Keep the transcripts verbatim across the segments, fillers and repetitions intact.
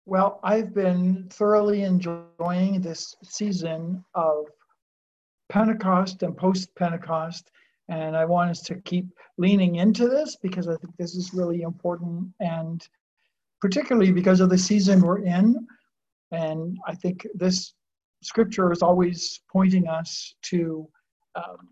Well, I've been thoroughly enjoying this season of Pentecost and post-Pentecost, and I want us to keep leaning into this because I think this is really important, and particularly because of the season we're in. And I think this scripture is always pointing us to um,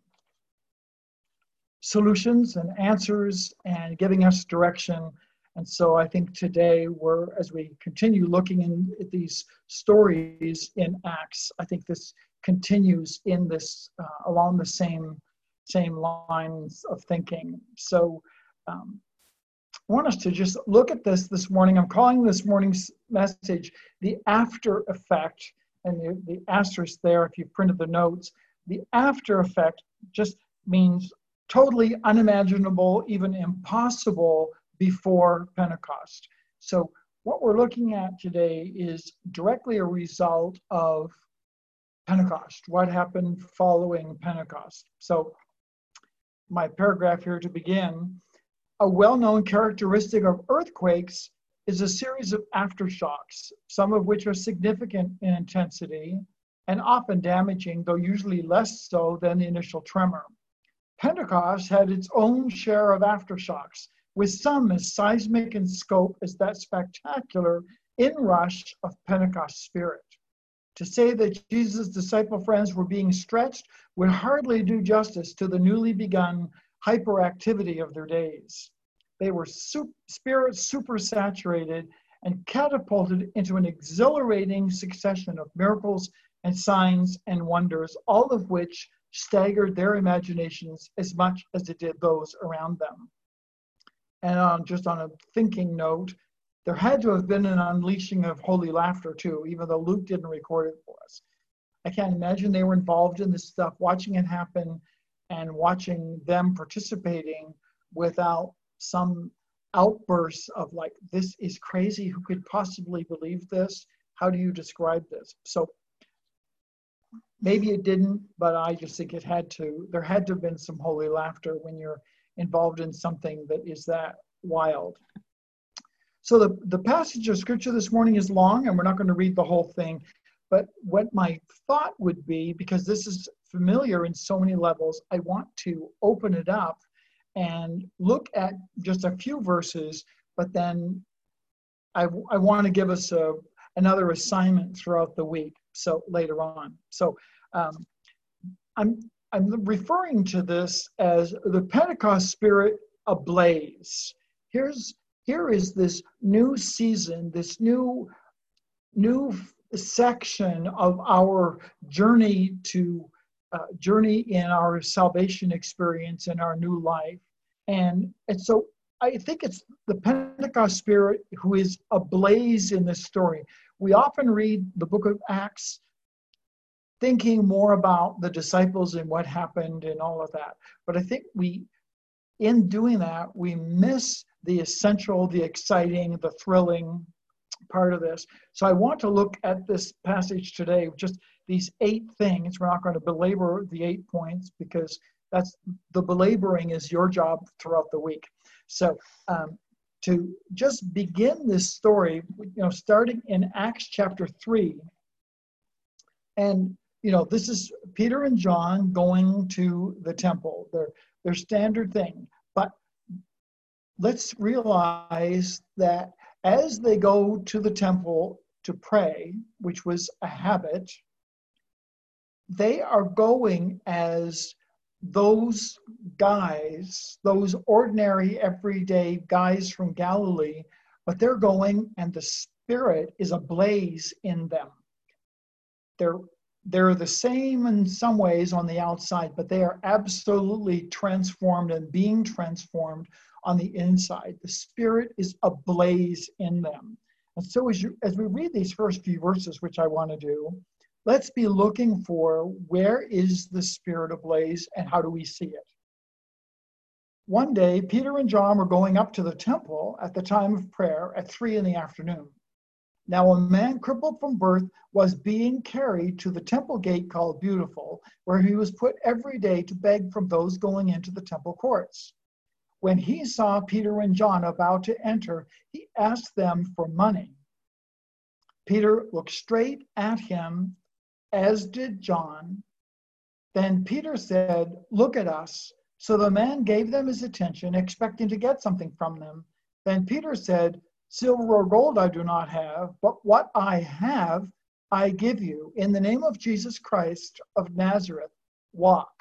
solutions and answers and giving us direction. And so I think today we're, as we continue looking in, at these stories in Acts, I think this continues in this, uh, along the same, same lines of thinking. So um, I want us to just look at this this morning. I'm calling this morning's message the after effect, and the, the asterisk there, if you printed the notes, the after effect just means totally unimaginable, even impossible before Pentecost. So what we're looking at today is directly a result of Pentecost, what happened following Pentecost. So my paragraph here to begin, a well-known characteristic of earthquakes is a series of aftershocks, some of which are significant in intensity and often damaging, though usually less so than the initial tremor. Pentecost had its own share of aftershocks, with some as seismic in scope as that spectacular inrush of Pentecost spirit. To say that Jesus' disciple friends were being stretched would hardly do justice to the newly begun hyperactivity of their days. They were super, spirit supersaturated and catapulted into an exhilarating succession of miracles and signs and wonders, all of which staggered their imaginations as much as it did those around them. And on, just on a thinking note, there had to have been an unleashing of holy laughter too, even though Luke didn't record it for us. I can't imagine they were involved in this stuff, watching it happen and watching them participating without some outbursts of like, this is crazy, who could possibly believe this? How do you describe this? So maybe it didn't, but I just think it had to, there had to have been some holy laughter when you're involved in something that is that wild. So the, the passage of scripture this morning is long, and we're not going to read the whole thing, but what my thought would be, because this is familiar in so many levels, I want to open it up and look at just a few verses, but then I, I want to give us a, another assignment throughout the week, so later on. So um, I'm, I'm referring to this as the Pentecost spirit ablaze. Here's Here is this new season, this new, new section of our journey to uh, journey in our salvation experience in our new life. And, and so I think it's the Pentecost spirit who is ablaze in this story. We often read the book of Acts thinking more about the disciples and what happened and all of that. But I think we, in doing that, we miss the essential, the exciting, the thrilling part of this. So I want to look at this passage today, just these eight things. We're not going to belabor the eight points because that's the belaboring is your job throughout the week. So um, to just begin this story, you know, starting in Acts chapter three, and you know, this is Peter and John going to the temple, their their standard thing. But let's realize that as they go to the temple to pray, which was a habit, they are going as those guys, those ordinary, everyday guys from Galilee, but they're going and the Spirit is ablaze in them. They're They're the same in some ways on the outside, but they are absolutely transformed and being transformed on the inside. The Spirit is ablaze in them. And so as, you, as we read these first few verses, which I want to do, let's be looking for where is the Spirit ablaze and how do we see it? One day, Peter and John were going up to the temple at the time of prayer at three in the afternoon. Now a man crippled from birth was being carried to the temple gate called Beautiful, where he was put every day to beg from those going into the temple courts. When he saw Peter and John about to enter, he asked them for money. Peter looked straight at him, as did John. Then Peter said, "Look at us." So the man gave them his attention, expecting to get something from them. Then Peter said, "Silver or gold I do not have, but what I have I give you. In the name of Jesus Christ of Nazareth, walk."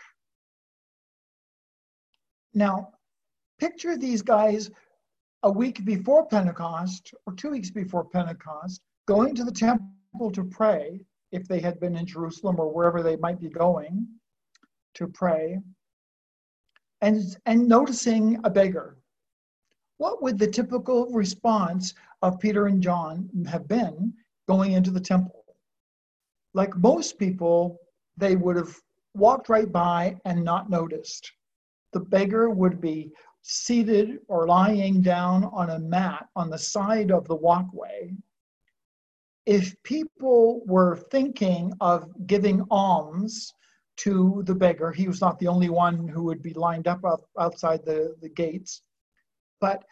Now, picture these guys a week before Pentecost, or two weeks before Pentecost, going to the temple to pray, if they had been in Jerusalem or wherever they might be going to pray, and, and noticing a beggar. What would the typical response of Peter and John have been going into the temple? Like most people, they would have walked right by and not noticed. The beggar would be seated or lying down on a mat on the side of the walkway. If people were thinking of giving alms to the beggar, he was not the only one who would be lined up outside the, the gates. But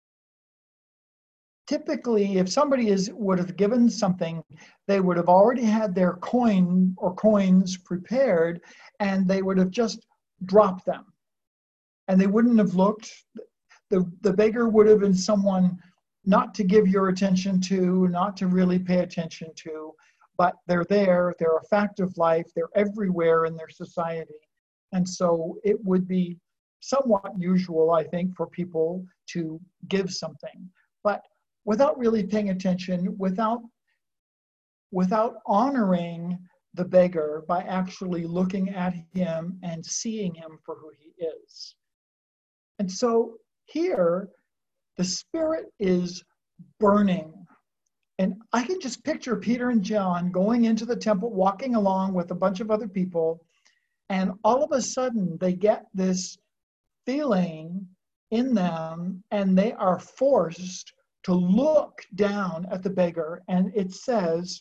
typically, if somebody is would have given something, they would have already had their coin or coins prepared, and they would have just dropped them. And they wouldn't have looked. The, the beggar would have been someone not to give your attention to, not to really pay attention to, but they're there, they're a fact of life, they're everywhere in their society. And so it would be somewhat usual, I think, for people to give something. But without really paying attention, without, without honoring the beggar by actually looking at him and seeing him for who he is. And so here, the Spirit is burning. And I can just picture Peter and John going into the temple, walking along with a bunch of other people, and all of a sudden they get this feeling in them, and they are forced to look down at the beggar. And it says,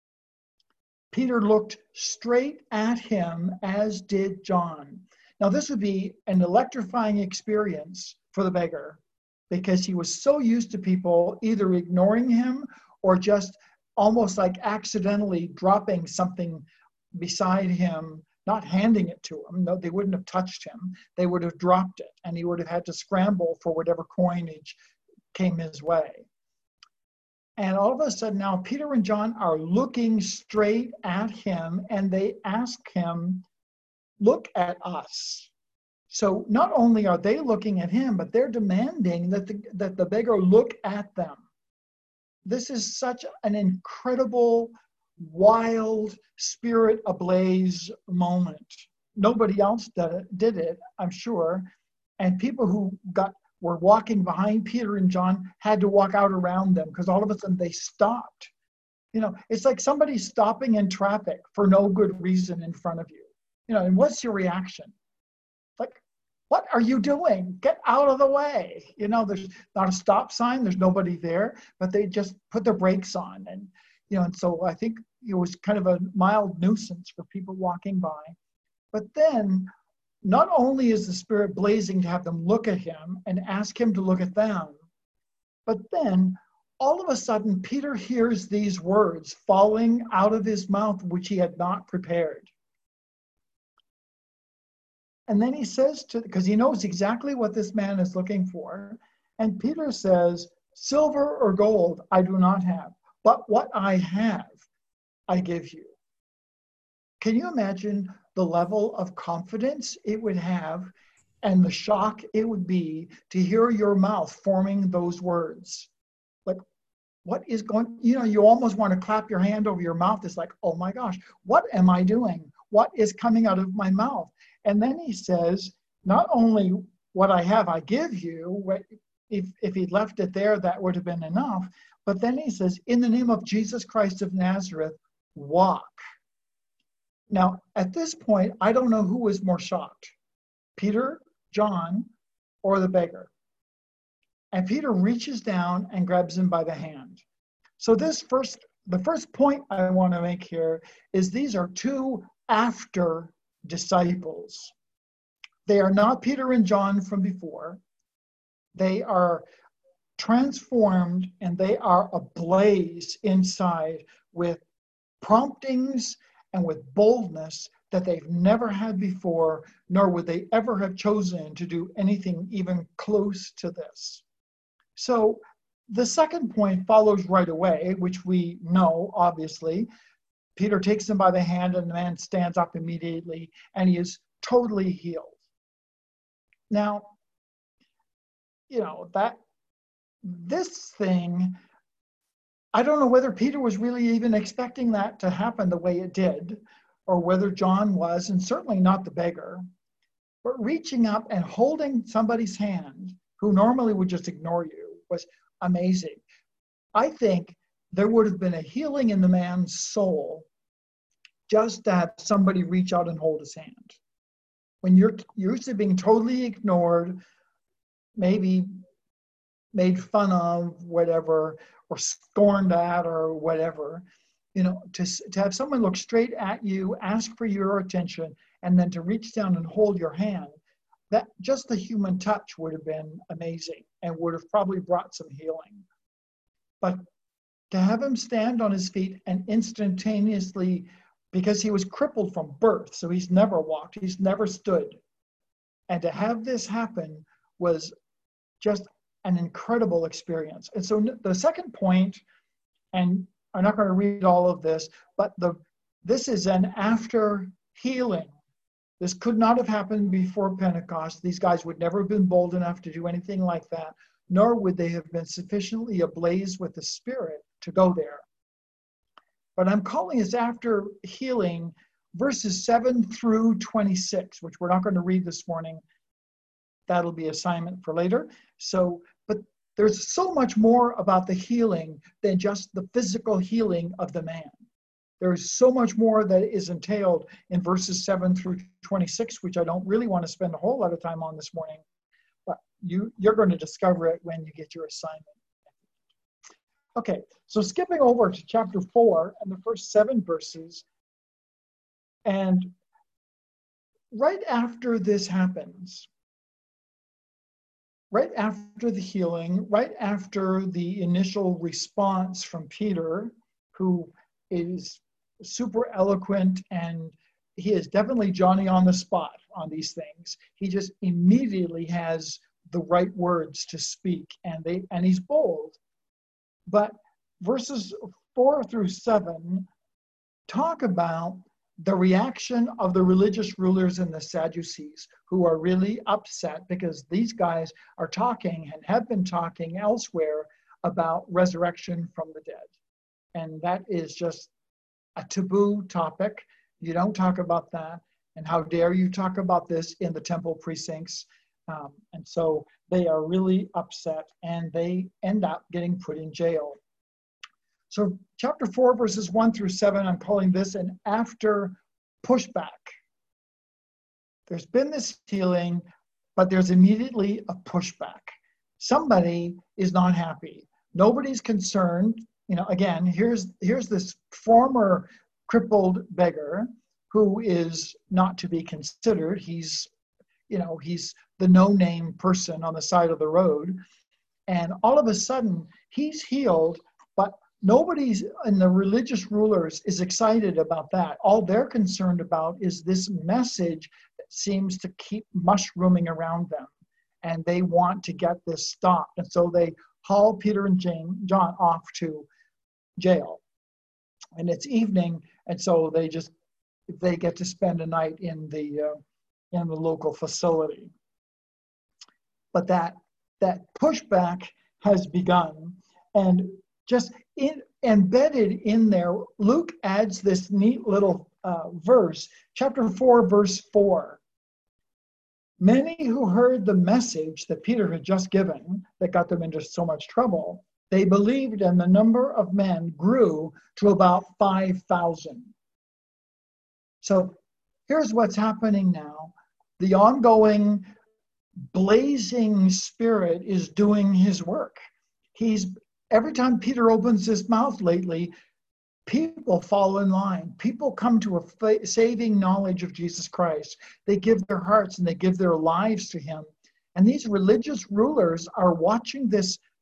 Peter looked straight at him, as did John. Now, this would be an electrifying experience for the beggar, because he was so used to people either ignoring him or just almost like accidentally dropping something beside him, not handing it to him. No, they wouldn't have touched him. They would have dropped it, and he would have had to scramble for whatever coinage came his way. And all of a sudden now, Peter and John are looking straight at him, and they ask him, "Look at us." So not only are they looking at him, but they're demanding that the, that the beggar look at them. This is such an incredible, wild, spirit ablaze moment. Nobody else did it, did it, I'm sure. And people who got were walking behind Peter and John had to walk out around them, because all of a sudden they stopped. You know, it's like somebody stopping in traffic for no good reason in front of you. You know, and what's your reaction? Like, what are you doing? Get out of the way. You know, there's not a stop sign, there's nobody there, but they just put their brakes on. And, you know, and so I think it was kind of a mild nuisance for people walking by. But then, not only is the Spirit blazing to have them look at him and ask him to look at them, but then all of a sudden, Peter hears these words falling out of his mouth, which he had not prepared. And then he says to, because he knows exactly what this man is looking for. And Peter says, "Silver or gold I do not have, but what I have, I give you." Can you imagine the level of confidence it would have and the shock it would be to hear your mouth forming those words? Like, what is going, you know, you almost want to clap your hand over your mouth. It's like, oh my gosh, what am I doing? What is coming out of my mouth? And then he says, not only what I have, I give you. If, if he'd left it there, that would have been enough. But then he says, in the name of Jesus Christ of Nazareth, walk. Now, at this point, I don't know who was more shocked, Peter, John, or the beggar. And Peter reaches down and grabs him by the hand. So this first, the first point I want to make here is these are two after disciples. They are not Peter and John from before. They are transformed, and they are ablaze inside with promptings and with boldness that they've never had before, nor would they ever have chosen to do anything even close to this. So the second point follows right away, which we know, obviously. Peter takes him by the hand, and the man stands up immediately, and he is totally healed. Now, you know, that this thing, I don't know whether Peter was really even expecting that to happen the way it did, or whether John was, and certainly not the beggar. But reaching up and holding somebody's hand, who normally would just ignore you, was amazing. I think there would have been a healing in the man's soul just to have somebody reach out and hold his hand. When you're used to being totally ignored, maybe made fun of, whatever, or scorned at, or whatever, you know, to, to have someone look straight at you, ask for your attention, and then to reach down and hold your hand, that just the human touch would have been amazing and would have probably brought some healing. But to have him stand on his feet and instantaneously, because he was crippled from birth, so he's never walked, he's never stood, and to have this happen was just an incredible experience. And so the second point, and I'm not going to read all of this, but the this is an after healing. This could not have happened before Pentecost. These guys would never have been bold enough to do anything like that, nor would they have been sufficiently ablaze with the Spirit to go there. But I'm calling this after healing, verses seven through twenty-six, which we're not going to read this morning. That'll be assignment for later. So, but there's so much more about the healing than just the physical healing of the man. There's so much more that is entailed in verses seven through twenty-six, which I don't really want to spend a whole lot of time on this morning, but you, you're going to discover it when you get your assignment. Okay, so skipping over to chapter four and the first seven verses, and right after this happens, right after the healing, right after the initial response from Peter, who is super eloquent, and he is definitely Johnny on the spot on these things. He just immediately has the right words to speak, and they and he's bold. But verses four through seven talk about the reaction of the religious rulers and the Sadducees, who are really upset because these guys are talking and have been talking elsewhere about resurrection from the dead. And that is just a taboo topic. You don't talk about that. And how dare you talk about this in the temple precincts? Um, and so they are really upset, and they end up getting put in jail. So chapter four, verses one through seven, I'm calling this an after pushback. There's been this healing, but there's immediately a pushback. Somebody is not happy. Nobody's concerned. You know, again, here's here's this former crippled beggar who is not to be considered. He's, you know, he's the no-name person on the side of the road. And all of a sudden, he's healed, but nobody's in the religious rulers is excited about that. All they're concerned about is this message that seems to keep mushrooming around them. And they want to get this stopped. And so they haul Peter and Jane, John off to jail. And it's evening, and so they just, they get to spend a night in the uh, in the local facility. But that that pushback has begun, and just in, embedded in there, Luke adds this neat little uh, verse, chapter four, verse four. Many who heard the message that Peter had just given, that got them into so much trouble, they believed, and the number of men grew to about five thousand. So here's what's happening now. The ongoing blazing Spirit is doing his work. He's every time Peter opens his mouth lately, people fall in line. People come to a fa- saving knowledge of Jesus Christ. They give their hearts and they give their lives to him. And these religious rulers are watching this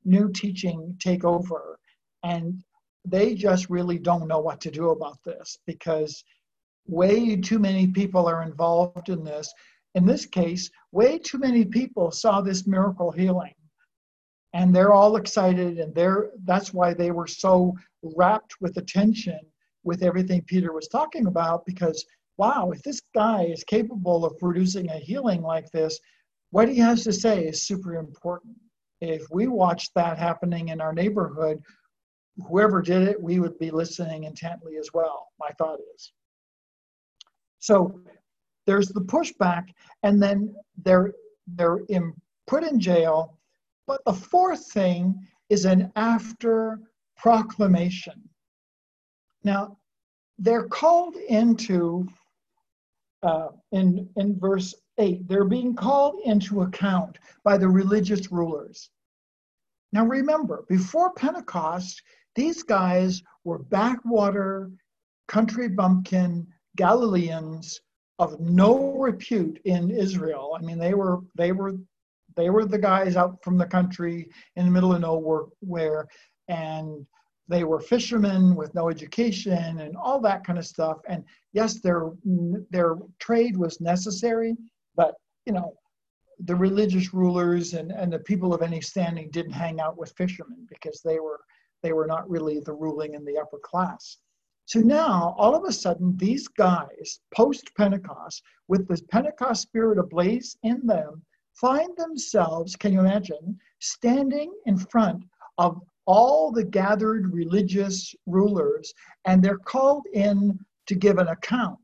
new teaching take over. And they just really don't know what to do about this because way too many people are involved in this. In this case, way too many people saw this miracle healing. And they're all excited, and they're that's why they were so wrapped with attention with everything Peter was talking about, because wow, if this guy is capable of producing a healing like this, what he has to say is super important. If we watched that happening in our neighborhood, whoever did it, we would be listening intently as well, my thought is. So there's the pushback, and then they're they're in, put in jail. But the fourth thing is an after proclamation. Now, they're called into, uh, in, in verse eight, they're being called into account by the religious rulers. Now remember, before Pentecost, these guys were backwater, country bumpkin Galileans of no repute in Israel. I mean, they were they were they were the guys out from the country in the middle of nowhere, and they were fishermen with no education and all that kind of stuff. And yes, their their trade was necessary, but you know, the religious rulers and, and the people of any standing didn't hang out with fishermen because they were they were not really the ruling in the upper class. So now, all of a sudden, these guys, post-Pentecost, with the Pentecost spirit ablaze in them, find themselves, can you imagine, standing in front of all the gathered religious rulers, and they're called in to give an account.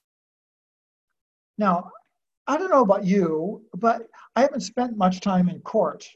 Now, I don't know about you, but I haven't spent much time in court.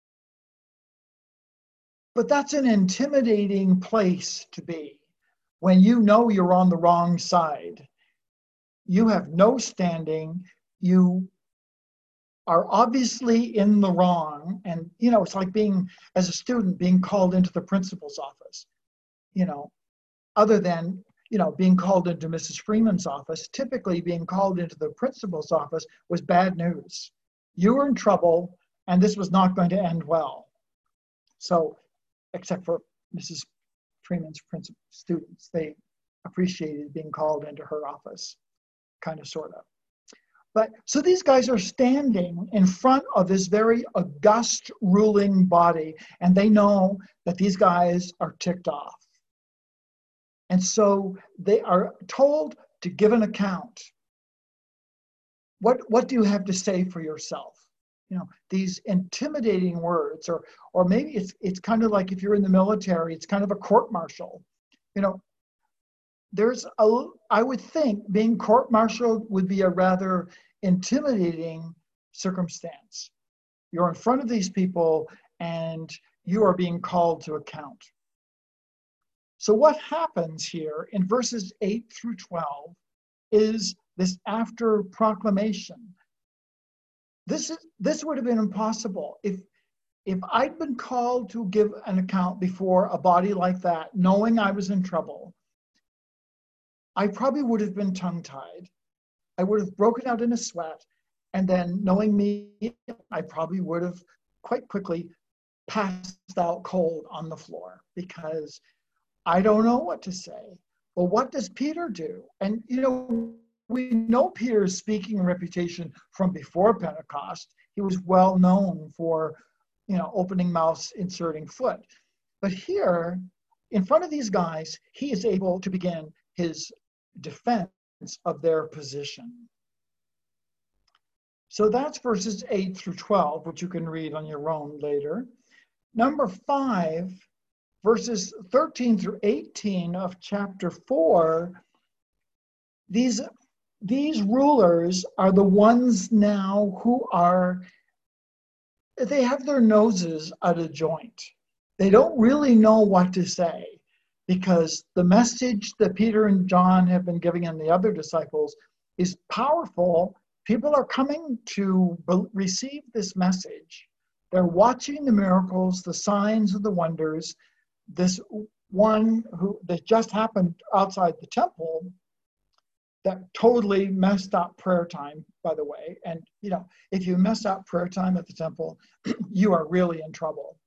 But that's an intimidating place to be when you know you're on the wrong side. You have no standing. You are obviously in the wrong. And, you know, it's like being, as a student, being called into the principal's office, you know, other than, you know, being called into Missus Freeman's office. Typically being called into the principal's office was bad news. You were in trouble, and this was not going to end well. So, except for Missus Freeman's principal students, they appreciated being called into her office, kind of, sort of. But so these guys are standing in front of this very august ruling body, and they know that these guys are ticked off. And so they are told to give an account. What, what do you have to say for yourself? You know, these intimidating words, or or maybe it's it's kind of like if you're in the military, it's kind of a court-martial. You know, there's a, I would think being court-martialed would be a rather intimidating circumstance. You're in front of these people and you are being called to account. So what happens here in verses eight through twelve is this after proclamation. This is this would have been impossible if if I'd been called to give an account before a body like that, knowing I was in trouble. I probably would have been tongue-tied. I would have broken out in a sweat, and then, knowing me, I probably would have quite quickly passed out cold on the floor because I don't know what to say. Well, what does Peter do? And you know, we know Peter's speaking reputation from before Pentecost. He was well known for, you know, opening mouths, inserting foot. But here, in front of these guys, he is able to begin his defense of their position. So that's verses eight through twelve, which you can read on your own later. Number five, verses thirteen through eighteen of chapter four, these These rulers are the ones now who are, they have their noses out of joint. They don't really know what to say because the message that Peter and John have been giving and the other disciples is powerful. People are coming to receive this message. They're watching the miracles, the signs, and the wonders. This one who that just happened outside the temple, that totally messed up prayer time, by the way. And, you know, if you mess up prayer time at the temple, you are really in trouble.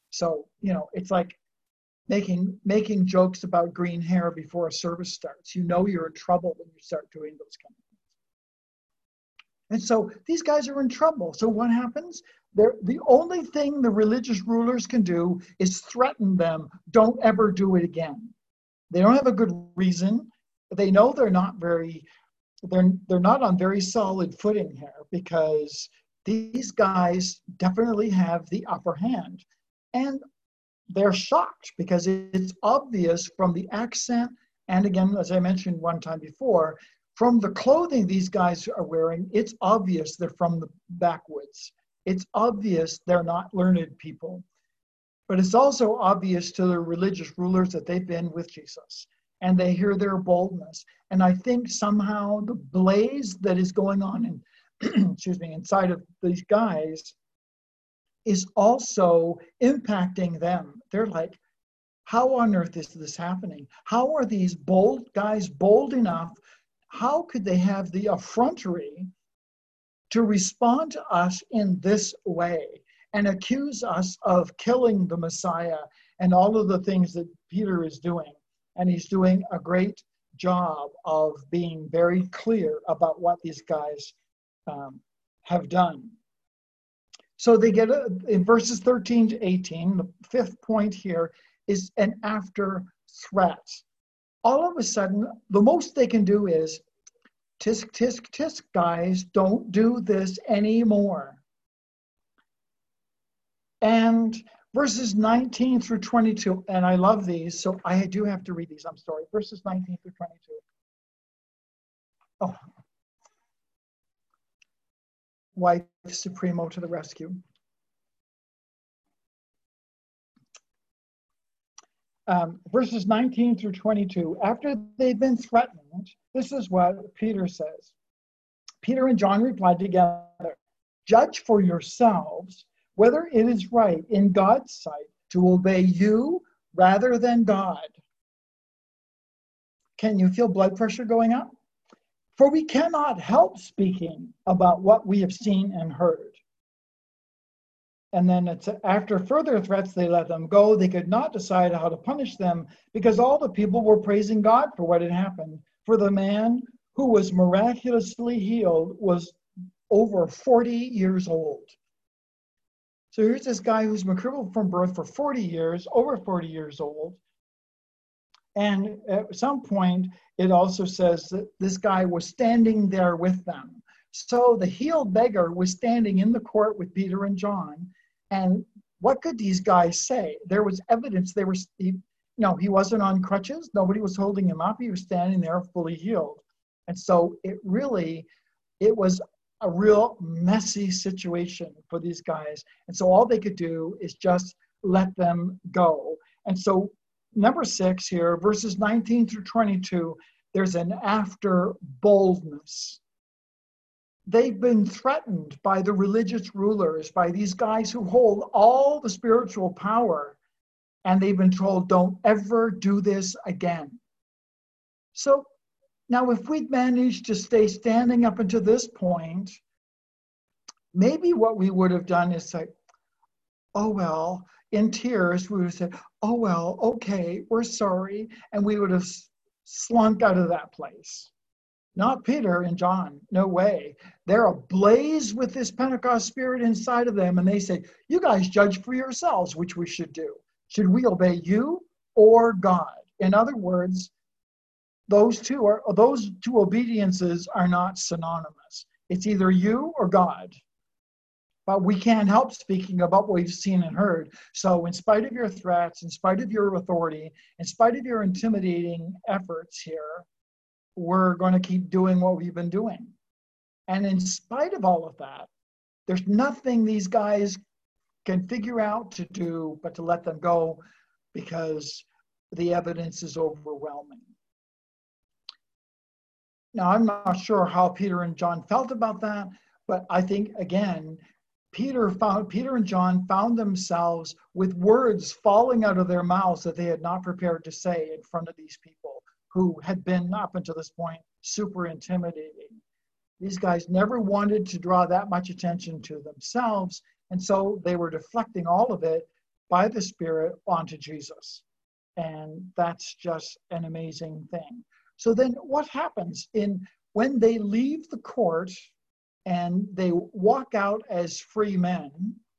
So, you know, it's like making making jokes about green hair before a service starts. You know you're in trouble when you start doing those kind of things. And so these guys are in trouble. So what happens? They're, the only thing the religious rulers can do is threaten them. Don't ever do it again. They don't have a good reason. They know they're not very, they're, they're not on very solid footing here, because these guys definitely have the upper hand. And they're shocked because it's obvious from the accent, and again, as I mentioned one time before, from the clothing these guys are wearing, it's obvious they're from the backwoods. It's obvious they're not learned people. But it's also obvious to the religious rulers that they've been with Jesus, and they hear their boldness. And I think somehow the blaze that is going on in, excuse me, inside of these guys is also impacting them. They're like, how on earth is this happening? How are these bold guys bold enough? How could they have the effrontery to respond to us in this way and accuse us of killing the Messiah and all of the things that Peter is doing? And he's doing a great job of being very clear about what these guys um, have done. So they get, a, in verses thirteen to eighteen, the fifth point here is an after threat. All of a sudden, the most they can do is, tisk, tisk, tisk, guys, don't do this anymore. And verses nineteen through twenty-two, and I love these, so I do have to read these, I'm sorry. Verses nineteen through twenty-two. Oh. Wife Supremo to the rescue. Um, verses nineteen through twenty-two, after they've been threatened, this is what Peter says. Peter and John replied together, judge for yourselves whether it is right in God's sight to obey you rather than God. Can you feel blood pressure going up? For we cannot help speaking about what we have seen and heard. And then it's after further threats, they let them go. They could not decide how to punish them because all the people were praising God for what had happened. For the man who was miraculously healed was over forty years old. So here's this guy who's been crippled from birth for forty years, over forty years old. And at some point, it also says that this guy was standing there with them. So the healed beggar was standing in the court with Peter and John. And what could these guys say? There was evidence they were, he, no, he wasn't on crutches. Nobody was holding him up. He was standing there fully healed. And so it really, it was a real messy situation for these guys. And so all they could do is just let them go. And so number six here, verses nineteen through twenty-two, there's an after boldness. They've been threatened by the religious rulers, by these guys who hold all the spiritual power, and they've been told, don't ever do this again. So now if we'd managed to stay standing up until this point, maybe what we would have done is say, oh, well, in tears, we would have said, oh, well, okay, we're sorry. And we would have slunk out of that place. Not Peter and John, no way. They're ablaze with this Pentecost spirit inside of them. And they say, you guys judge for yourselves, which we should do. Should we obey you or God? In other words, those two are those two obediences are not synonymous. It's either you or God. But we can't help speaking about what we've seen and heard. So in spite of your threats, in spite of your authority, in spite of your intimidating efforts here, we're going to keep doing what we've been doing. And in spite of all of that, there's nothing these guys can figure out to do but to let them go because the evidence is overwhelming. Now, I'm not sure how Peter and John felt about that, but I think, again, Peter found Peter and John found themselves with words falling out of their mouths that they had not prepared to say in front of these people who had been, up until this point, super intimidating. These guys never wanted to draw that much attention to themselves, and so they were deflecting all of it by the Spirit onto Jesus. And that's just an amazing thing. So then what happens in when they leave the court and they walk out as free men?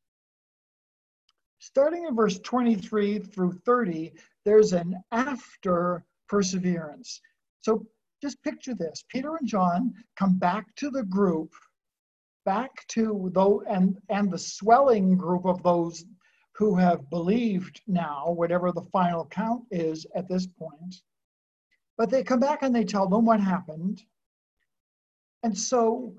Starting in verse twenty-three through thirty, there's an after perseverance. So just picture this. Peter and John come back to the group, back to those, and, and the swelling group of those who have believed now, whatever the final count is at this point. But they come back and they tell them what happened. And so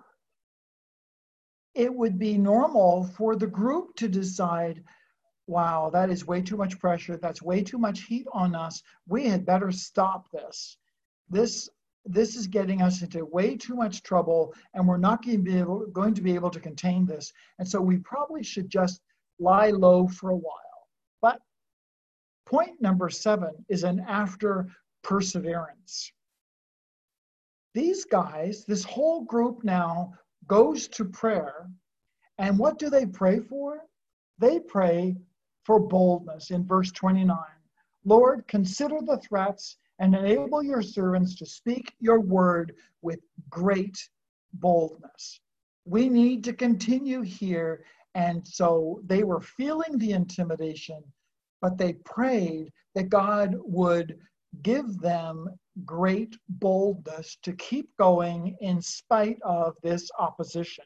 it would be normal for the group to decide, wow, that is way too much pressure. That's way too much heat on us. We had better stop this. This, this is getting us into way too much trouble, and we're not going to be able, going to be able to contain this. And so we probably should just lie low for a while. But point number seven is an after perseverance. These guys, this whole group now goes to prayer. And what do they pray for? They pray for boldness in verse twenty-nine. Lord, consider the threats and enable your servants to speak your word with great boldness. We need to continue here. And so they were feeling the intimidation, but they prayed that God would give them great boldness to keep going in spite of this opposition.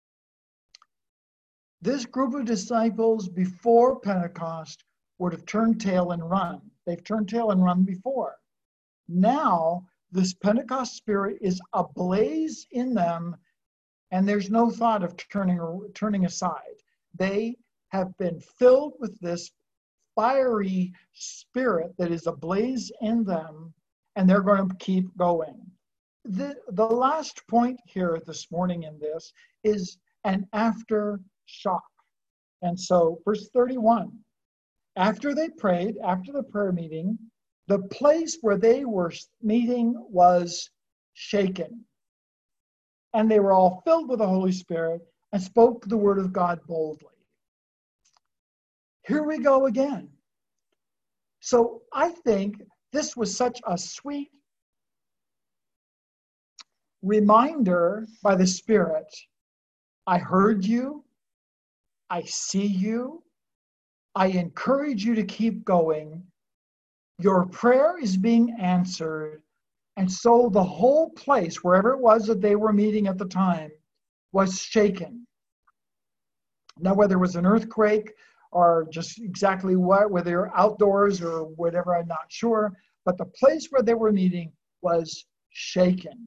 This group of disciples before Pentecost would have turned tail and run. They've turned tail and run before. Now, this Pentecost spirit is ablaze in them, and there's no thought of turning turning aside. They have been filled with this fiery spirit that is ablaze in them, and they're going to keep going. The, the last point here this morning in this is an aftershock. And so, verse thirty-one, after they prayed, after the prayer meeting, the place where they were meeting was shaken. And they were all filled with the Holy Spirit and spoke the word of God boldly. Here we go again. So I think this was such a sweet reminder by the Spirit. I heard you. I see you. I encourage you to keep going. Your prayer is being answered. And so the whole place, wherever it was that they were meeting at the time, was shaken. Now, whether it was an earthquake or just exactly what, whether they're outdoors or whatever, I'm not sure. But the place where they were meeting was shaken.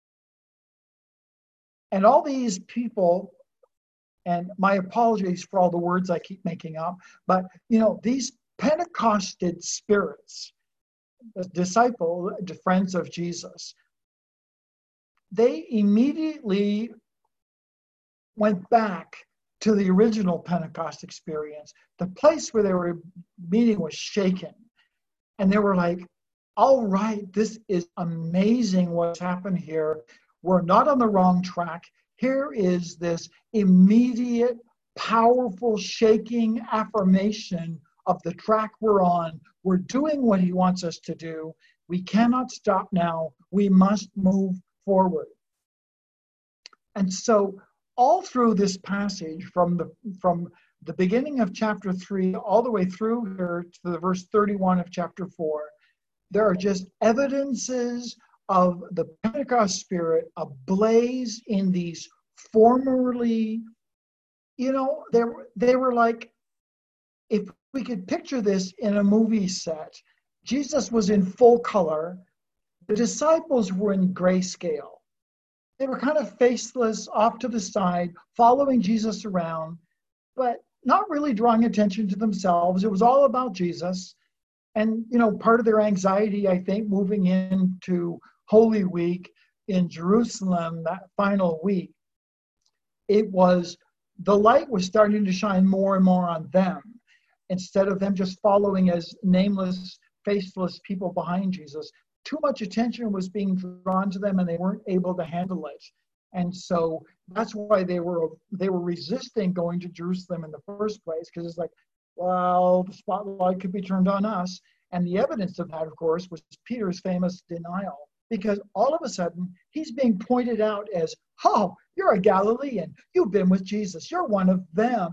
And all these people, and my apologies for all the words I keep making up, but, you know, these Pentecosted spirits, the disciple, the friends of Jesus, they immediately went back to the original Pentecost experience. The place where they were meeting was shaken. And they were like, all right, this is amazing what's happened here. We're not on the wrong track. Here is this immediate, powerful, shaking affirmation of the track we're on. We're doing what he wants us to do. We cannot stop now. We must move forward. And so all through this passage, from the from the beginning of chapter three all the way through here to the verse thirty-one of chapter four, there are just evidences of the Pentecost spirit ablaze in these formerly, you know, they were, they were like, if we could picture this in a movie set, Jesus was in full color. The disciples were in grayscale. They were kind of faceless, off to the side, following Jesus around, but not really drawing attention to themselves. It was all about Jesus. And, you know, part of their anxiety, I think, moving into Holy Week in Jerusalem, that final week, it was the light was starting to shine more and more on them, instead of them just following as nameless, faceless people behind Jesus. Too much attention was being drawn to them, and they weren't able to handle it. And so that's why they were they were resisting going to Jerusalem in the first place, because it's like, well, the spotlight could be turned on us. And the evidence of that, of course, was Peter's famous denial. Because all of a sudden, he's being pointed out as, oh, you're a Galilean. You've been with Jesus. You're one of them.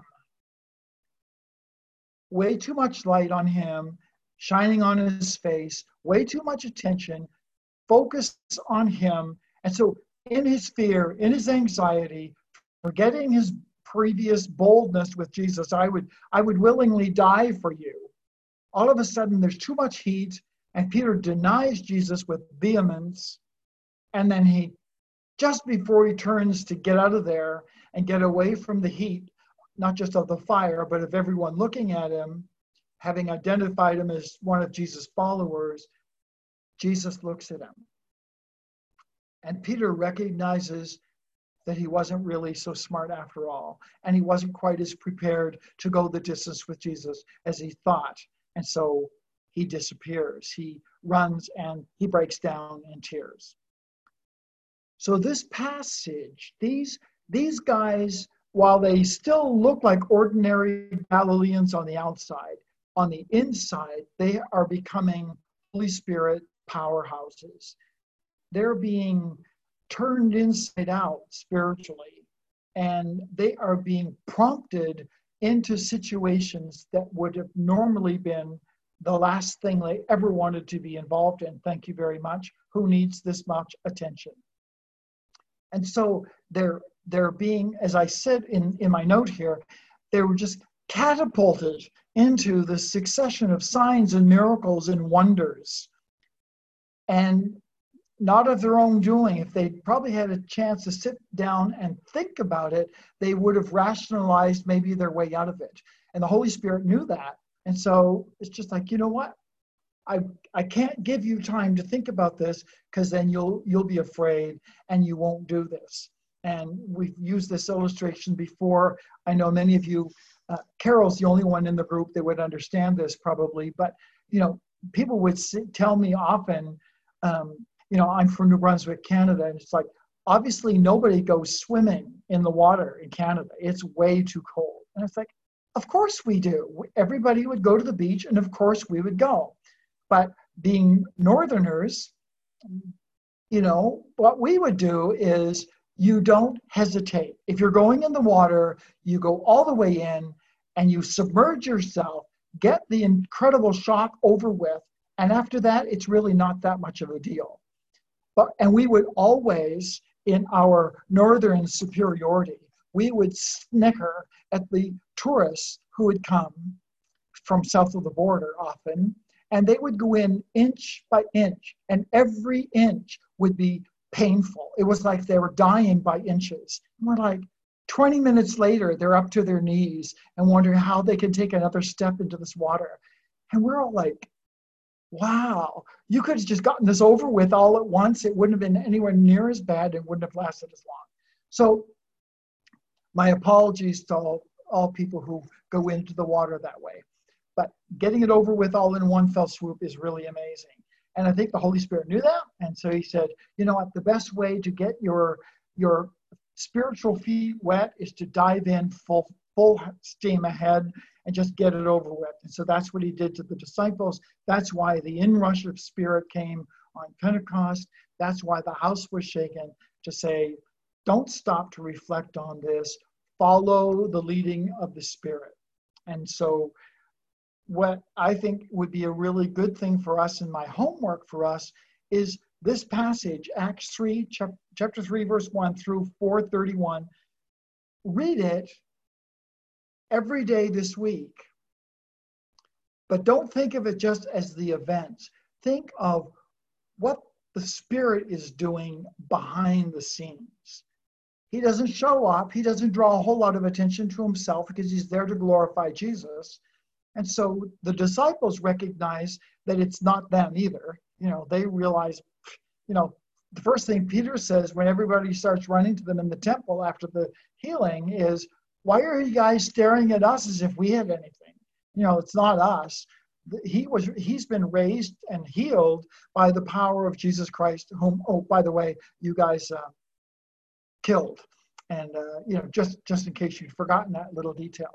Way too much light on him, shining on his face, way too much attention, focus on him. And so in his fear, in his anxiety, forgetting his previous boldness with Jesus, I would, I would willingly die for you. All of a sudden, there's too much heat, and Peter denies Jesus with vehemence. And then he, just before he turns to get out of there and get away from the heat, not just of the fire, but of everyone looking at him, having identified him as one of Jesus' followers, Jesus looks at him. And Peter recognizes that he wasn't really so smart after all, and he wasn't quite as prepared to go the distance with Jesus as he thought. And so he disappears. He runs and he breaks down in tears. So this passage, these, these guys, while they still look like ordinary Galileans on the outside, on the inside, they are becoming Holy Spirit powerhouses. They're being turned inside out spiritually, and they are being prompted into situations that would have normally been the last thing they ever wanted to be involved in. Thank you very much. Who needs this much attention? And so they're they're being, as I said in, in my note here, they were just catapulted into the succession of signs and miracles and wonders. And not of their own doing. If they probably had a chance to sit down and think about it, they would have rationalized maybe their way out of it. And the Holy Spirit knew that. And so it's just like, you know what? I I can't give you time to think about this, because then you'll you'll be afraid and you won't do this. And we've used this illustration before. I know many of you, uh, Carol's the only one in the group that would understand this probably, but you know, people would sit, tell me often, um, you know, I'm from New Brunswick, Canada, and it's like, obviously nobody goes swimming in the water in Canada. It's way too cold. And it's like, of course we do. Everybody would go to the beach, and of course we would go. But being Northerners, you know, what we would do is you don't hesitate. If you're going in the water, you go all the way in and you submerge yourself, get the incredible shock over with, and after that, it's really not that much of a deal. But and we would always, in our northern superiority, we would snicker at the tourists who would come from south of the border often, and they would go in inch by inch, and every inch would be painful. It was like they were dying by inches. And we're like, twenty minutes later, they're up to their knees and wondering how they can take another step into this water. And we're all like, wow, you could have just gotten this over with all at once. It wouldn't have been anywhere near as bad. It wouldn't have lasted as long. So my apologies to all, all people who go into the water that way. But getting it over with all in one fell swoop is really amazing. And I think the Holy Spirit knew that. And so he said, you know what, the best way to get your, your spiritual feet wet is to dive in full, full steam ahead and just get it over with. And so that's what he did to the disciples. That's why the inrush of Spirit came on Pentecost. That's why the house was shaken, to say, don't stop to reflect on this. Follow the leading of the Spirit. And so what I think would be a really good thing for us, and my homework for us, is this passage, Acts three, chapter three, verse one through four thirty-one. Read it every day this week. But don't think of it just as the events. Think of what the Spirit is doing behind the scenes. He doesn't show up. He doesn't draw a whole lot of attention to himself because he's there to glorify Jesus. And so the disciples recognize that it's not them either. You know, they realize, you know, the first thing Peter says when everybody starts running to them in the temple after the healing is, why are you guys staring at us as if we have anything? You know, it's not us. He was, he's been raised and healed by the power of Jesus Christ, whom, oh, by the way, you guys uh, killed. And, uh, you know, just, just in case you'd forgotten that little detail.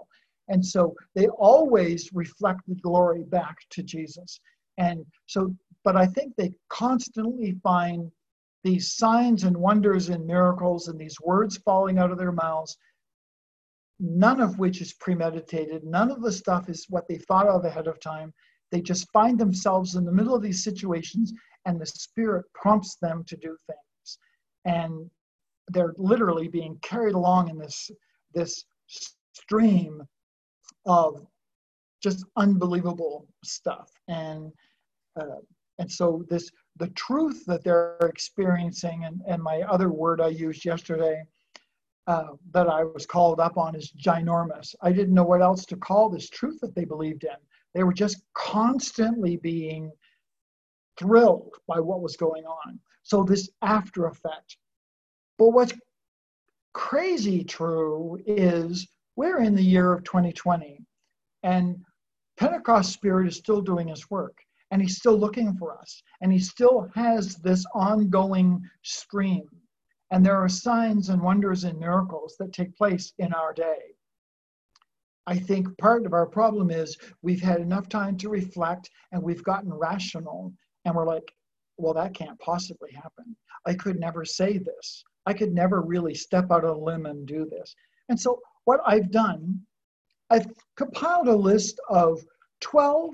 And so they always reflect the glory back to Jesus. And so, but I think they constantly find these signs and wonders and miracles and these words falling out of their mouths, none of which is premeditated. None of the stuff is what they thought of ahead of time. They just find themselves in the middle of these situations, and the Spirit prompts them to do things. And they're literally being carried along in this, this stream of just unbelievable stuff. And uh, and so this the truth that they're experiencing, and, and my other word I used yesterday uh, that I was called up on is ginormous. I didn't know what else to call this truth that they believed in. They were just constantly being thrilled by what was going on. So this after effect. But what's crazy true is we're in the year of twenty twenty, and Pentecost Spirit is still doing his work, and he's still looking for us, and he still has this ongoing stream. And there are signs and wonders and miracles that take place in our day. I think part of our problem is we've had enough time to reflect, and we've gotten rational, and we're like, well, that can't possibly happen. I could never say this. I could never really step out on a limb and do this. And so what I've done, I've compiled a list of twelve,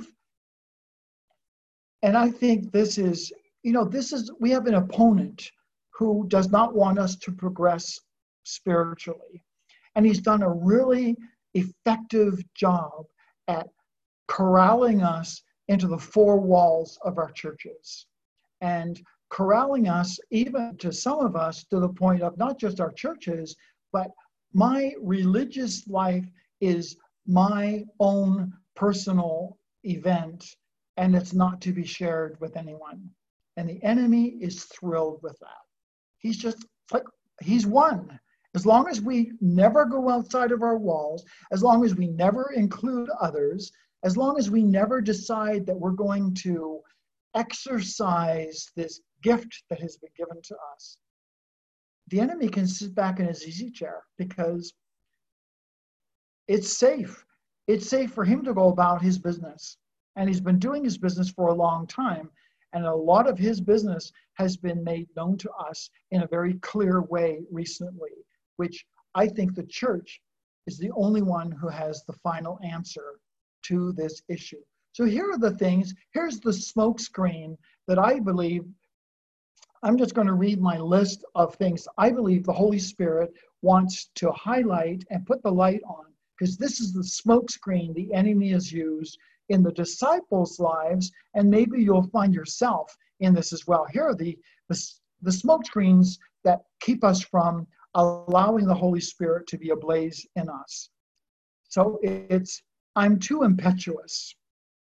and I think this is, you know, this is, we have an opponent who does not want us to progress spiritually. And he's done a really effective job at corralling us into the four walls of our churches, and corralling us, even to some of us, to the point of not just our churches, but my religious life is my own personal event, and it's not to be shared with anyone. And the enemy is thrilled with that. He's just like, he's won. As long as we never go outside of our walls, as long as we never include others, as long as we never decide that we're going to exercise this gift that has been given to us, the enemy can sit back in his easy chair because it's safe. It's safe for him to go about his business. And he's been doing his business for a long time. And a lot of his business has been made known to us in a very clear way recently, which I think the church is the only one who has the final answer to this issue. So here are the things. Here's the smoke screen that I believe, I'm just going to read my list of things I believe the Holy Spirit wants to highlight and put the light on, because this is the smoke screen the enemy has used in the disciples' lives, and maybe you'll find yourself in this as well. Here are the, the, the smoke screens that keep us from allowing the Holy Spirit to be ablaze in us. So it's, I'm too impetuous.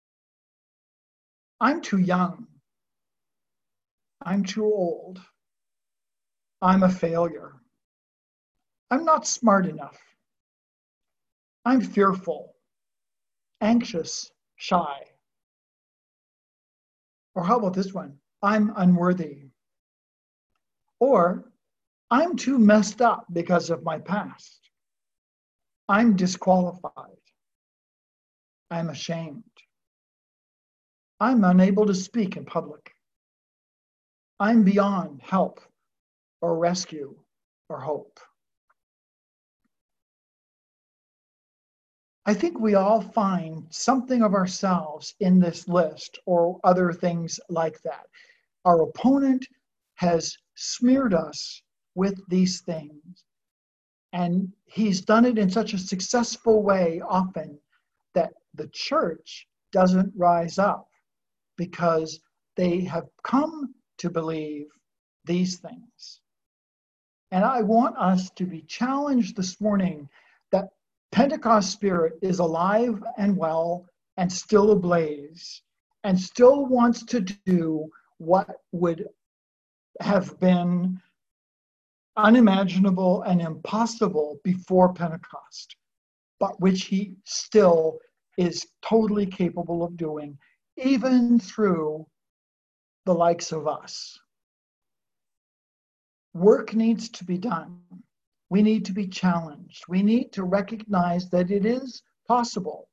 I'm too young. I'm too old. I'm a failure. I'm not smart enough. I'm fearful, anxious, shy. Or how about this one? I'm unworthy. Or I'm too messed up because of my past. I'm disqualified. I'm ashamed. I'm unable to speak in public. I'm beyond help or rescue or hope. I think we all find something of ourselves in this list or other things like that. Our opponent has smeared us with these things, and he's done it in such a successful way often that the church doesn't rise up because they have come to believe these things. And I want us to be challenged this morning that Pentecost Spirit is alive and well and still ablaze and still wants to do what would have been unimaginable and impossible before Pentecost, but which he still is totally capable of doing, even through the likes of us. Work needs to be done. We need to be challenged. We need to recognize that it is possible.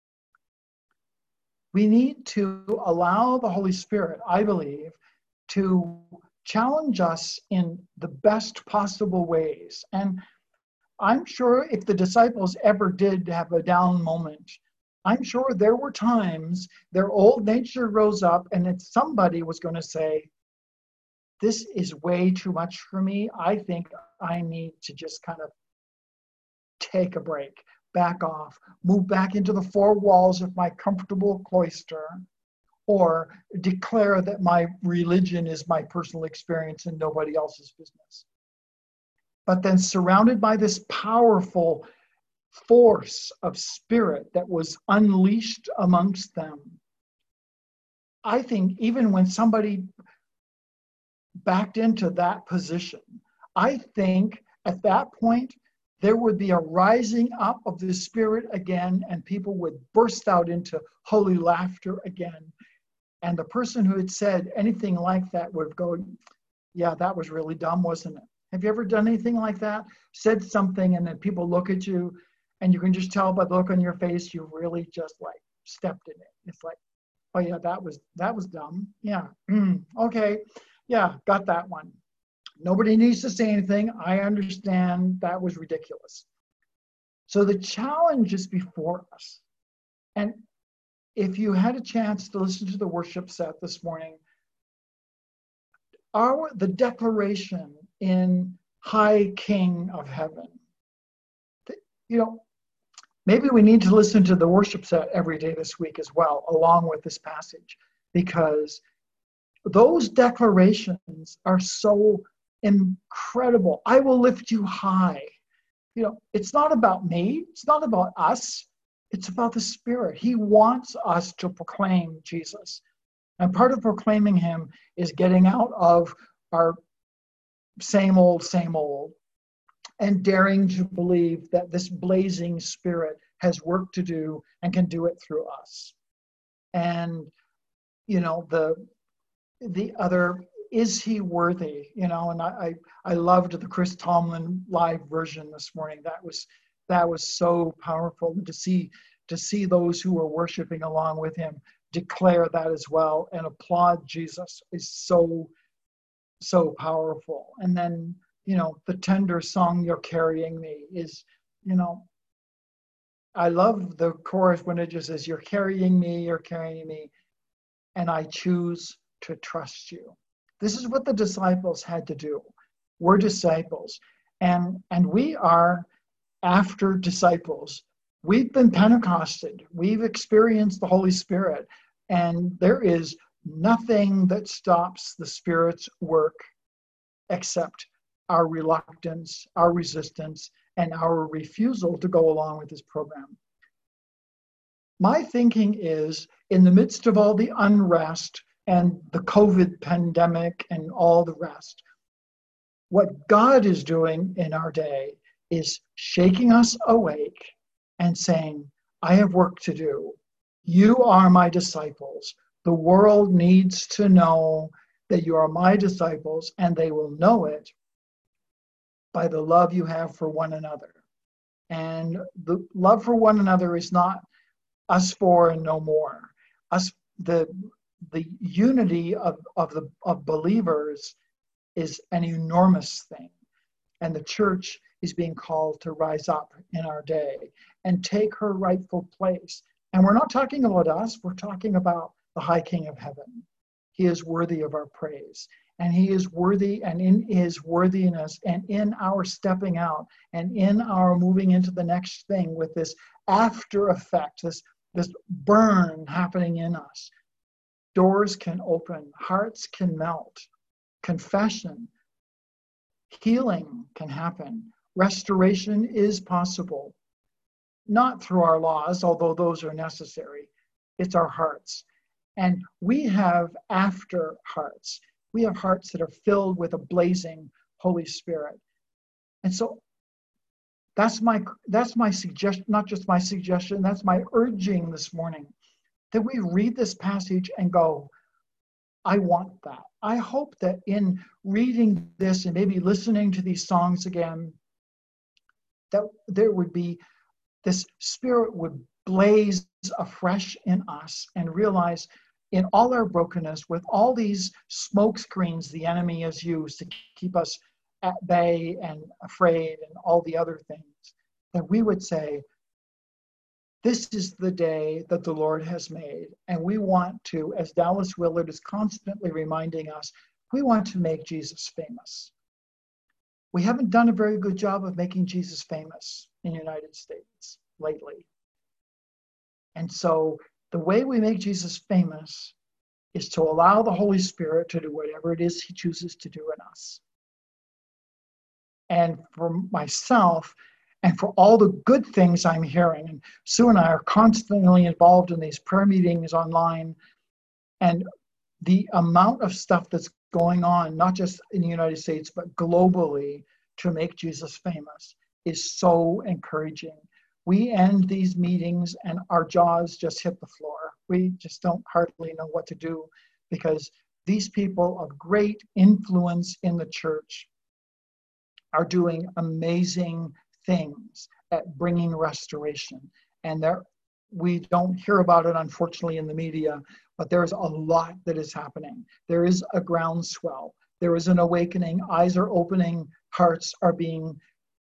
We need to allow the Holy Spirit, I believe, to challenge us in the best possible ways. And I'm sure if the disciples ever did have a down moment, I'm sure there were times their old nature rose up and that somebody was going to say, this is way too much for me. I think I need to just kind of take a break, back off, move back into the four walls of my comfortable cloister, or declare that my religion is my personal experience and nobody else's business. But then surrounded by this powerful force of spirit that was unleashed amongst them, I think even when somebody backed into that position, I think at that point there would be a rising up of the Spirit again, and people would burst out into holy laughter again. And the person who had said anything like that would go, yeah, that was really dumb, wasn't it? Have you ever done anything like that? Said something and then people look at you and you can just tell by the look on your face, you really just like stepped in it. It's like, oh yeah, that was, that was dumb. Yeah, mm, okay, yeah, got that one. Nobody needs to say anything. I understand that was ridiculous. So the challenge is before us. And if you had a chance to listen to the worship set this morning, our the declaration in High King of Heaven, you know, maybe we need to listen to the worship set every day this week as well, along with this passage, because those declarations are so incredible. I will lift you high. You know, it's not about me. It's not about us. It's about the Spirit. He wants us to proclaim Jesus. And part of proclaiming him is getting out of our same old, same old, and daring to believe that this blazing Spirit has work to do and can do it through us. And, you know, the the other, is he worthy? You know, and I, I, I loved the Chris Tomlin live version this morning. That was that was so powerful to see to see those who were worshiping along with him declare that as well and applaud Jesus is so, so powerful. And then, you know, the tender song, You're Carrying Me, is, you know, I love the chorus when it just says, you're carrying me, you're carrying me, and I choose to trust you. This is what the disciples had to do. We're disciples. And, and we are after disciples. We've been Pentecosted. We've experienced the Holy Spirit. And there is nothing that stops the Spirit's work except our reluctance, our resistance, and our refusal to go along with this program. My thinking is, in the midst of all the unrest and the COVID pandemic and all the rest, what God is doing in our day is shaking us awake and saying, I have work to do. You are my disciples. The world needs to know that you are my disciples, and they will know it by the love you have for one another. And the love for one another is not us four and no more. Us, the the unity of, of the of believers is an enormous thing. And the church is being called to rise up in our day and take her rightful place. And we're not talking about us, we're talking about the High King of Heaven. He is worthy of our praise. And he is worthy, and in his worthiness and in our stepping out and in our moving into the next thing with this after effect, this, this burn happening in us, doors can open, hearts can melt, confession, healing can happen, restoration is possible. Not through our laws, although those are necessary. It's our hearts. And we have after hearts. We have hearts that are filled with a blazing Holy Spirit. And so that's my that's my suggestion, not just my suggestion, that's my urging this morning, that we read this passage and go, I want that. I hope that in reading this and maybe listening to these songs again, that there would be this Spirit would blaze afresh in us and realize in all our brokenness, with all these smoke screens the enemy has used to keep us at bay and afraid and all the other things, that we would say, this is the day that the Lord has made. And we want to, as Dallas Willard is constantly reminding us, we want to make Jesus famous. We haven't done a very good job of making Jesus famous in the United States lately. And so the way we make Jesus famous is to allow the Holy Spirit to do whatever it is he chooses to do in us. And for myself, and for all the good things I'm hearing, and Sue and I are constantly involved in these prayer meetings online, and the amount of stuff that's going on, not just in the United States, but globally, to make Jesus famous is so encouraging. We end these meetings and our jaws just hit the floor. We just don't hardly know what to do, because these people of great influence in the church are doing amazing things at bringing restoration. And there, we don't hear about it, unfortunately, in the media, but there's a lot that is happening. There is a groundswell. There is an awakening. Eyes are opening. Hearts are being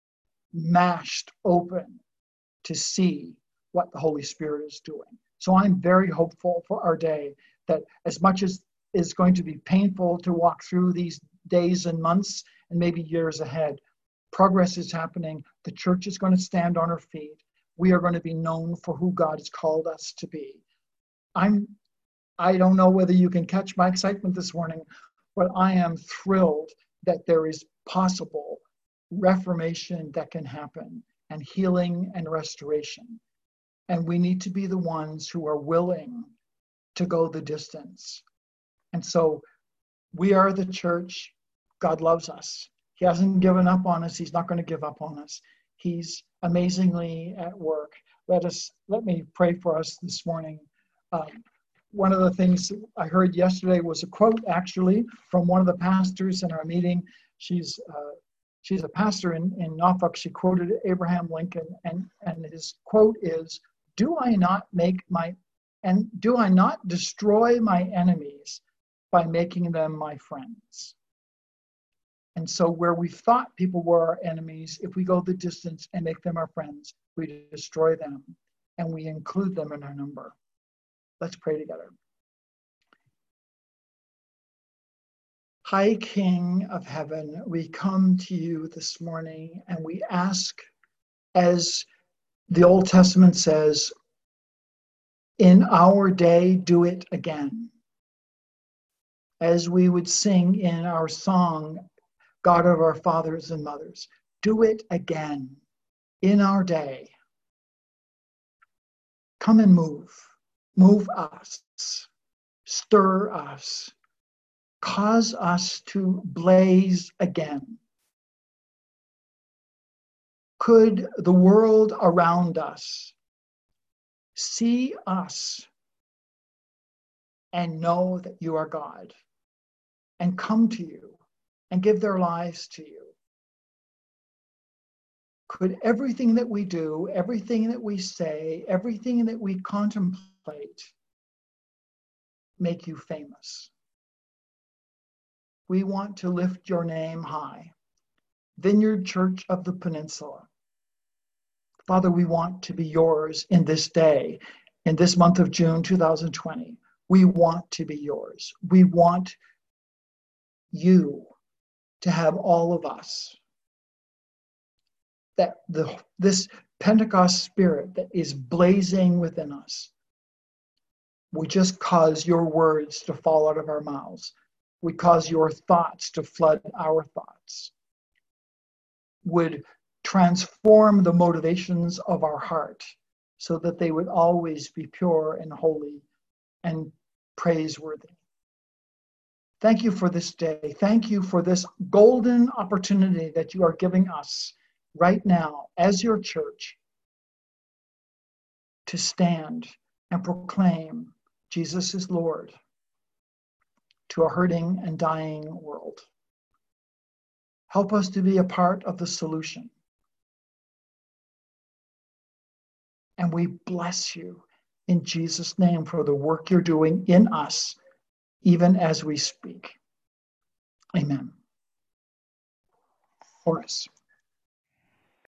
mashed open to see what the Holy Spirit is doing. So I'm very hopeful for our day, that as much as is going to be painful to walk through these days and months and maybe years ahead, progress is happening. The church is going to stand on her feet. We are going to be known for who God has called us to be. I'm, I don't know whether you can catch my excitement this morning, but I am thrilled that there is possible reformation that can happen, and healing and restoration. And we need to be the ones who are willing to go the distance. And so we are the church. God loves us. He hasn't given up on us. He's not going to give up on us. He's amazingly at work. Let us, let me pray for us this morning. Um, one of the things I heard yesterday was a quote, actually, from one of the pastors in our meeting. She's uh, she's a pastor in, in Norfolk. She quoted Abraham Lincoln, and, and his quote is, "Do I not make my, and do I not destroy my enemies by making them my friends?" And so where we thought people were our enemies, if we go the distance and make them our friends, we destroy them and we include them in our number. Let's pray together. High King of heaven, we come to you this morning and we ask, as the Old Testament says, in our day, do it again. As we would sing in our song, God of our fathers and mothers, do it again in our day. Come and move. Move us. Stir us. Cause us to blaze again. Could the world around us see us and know that you are God, and come to you and give their lives to you? Could everything that we do, everything that we say, everything that we contemplate make you famous? We want to lift your name high. Vineyard Church of the Peninsula. Father, we want to be yours in this day, in this month of June two thousand twenty. We want to be yours. We want you to have all of us. That the this Pentecost spirit that is blazing within us would just cause your words to fall out of our mouths. Would cause your thoughts to flood our thoughts. Would transform the motivations of our heart so that they would always be pure and holy and praiseworthy. Thank you for this day. Thank you for this golden opportunity that you are giving us right now as your church to stand and proclaim Jesus is Lord to a hurting and dying world. Help us to be a part of the solution. And we bless you in Jesus' name for the work you're doing in us, even as we speak. Amen. Horace.